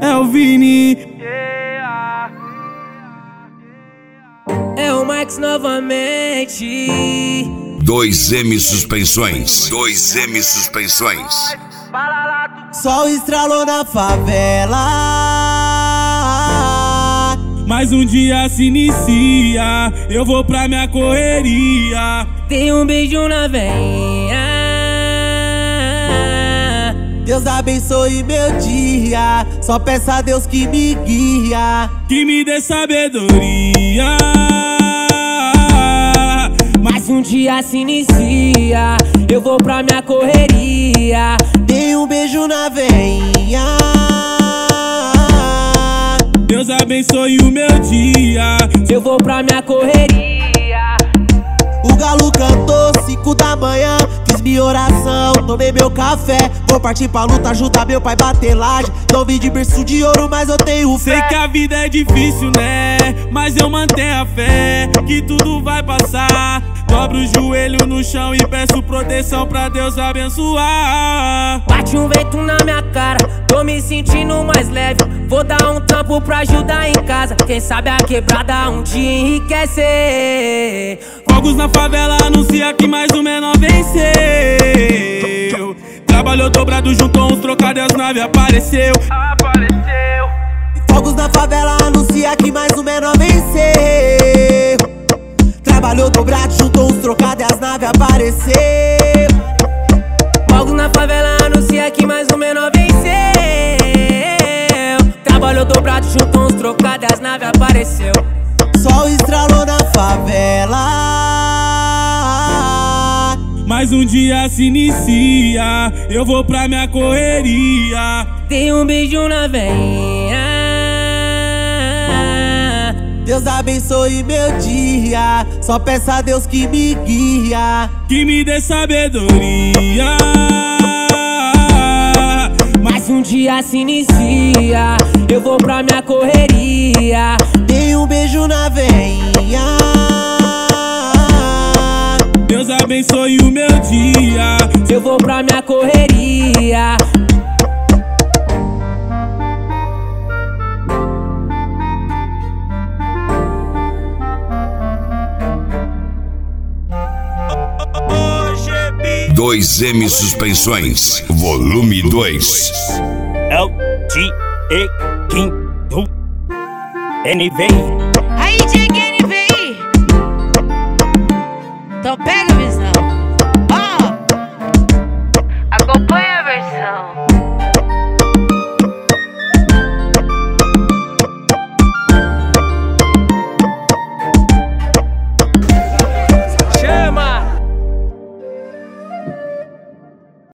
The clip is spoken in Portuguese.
é o Vini. É o Max novamente. 2M Suspensões. 2M Suspensões. Sol estralou na favela. Mais um dia se inicia, eu vou pra minha correria. Tem um beijo na veinha. Deus abençoe meu dia, só peço a Deus que me guia, que me dê sabedoria. Mais um dia se inicia, eu vou pra minha correria. Tem um beijo na veinha. Deus abençoe o meu dia, eu vou pra minha correria. O galo cantou 5 da manhã, fiz minha oração, tomei meu café. Vou partir pra luta, ajudar meu pai bater laje. Não vim de berço de ouro, mas eu tenho fé. Sei que a vida é difícil, né? Mas eu mantenho a fé que tudo vai passar. Dobro o joelho no chão e peço proteção pra Deus abençoar. Bate um vento na minha cara, tô me sentindo mais leve. Vou dar um trampo pra ajudar em casa. Quem sabe a quebrada um dia enriquecer. Fogos na favela anuncia que mais um menor venceu. Trabalhou dobrado, juntou uns trocados e as naves apareceu. Fogos na favela anuncia que mais um menor venceu. Trabalhou dobrado, juntou uns trocados e as naves apareceu. Fogos na favela anuncia que mais um menor venceu. Trabalhou dobrado, juntou uns trocados e as naves apareceu. Sol estralou na favela. Mais um dia se inicia, eu vou pra minha correria. Tem um beijo na veinha. Deus abençoe meu dia, só peço a Deus que me guia, que me dê sabedoria. Mais um dia se inicia, eu vou pra minha correria. Tem um beijo na veinha. Deus abençoe o meu dia, eu vou pra minha correria. Dois M Suspensões, volume 2. LTE King NV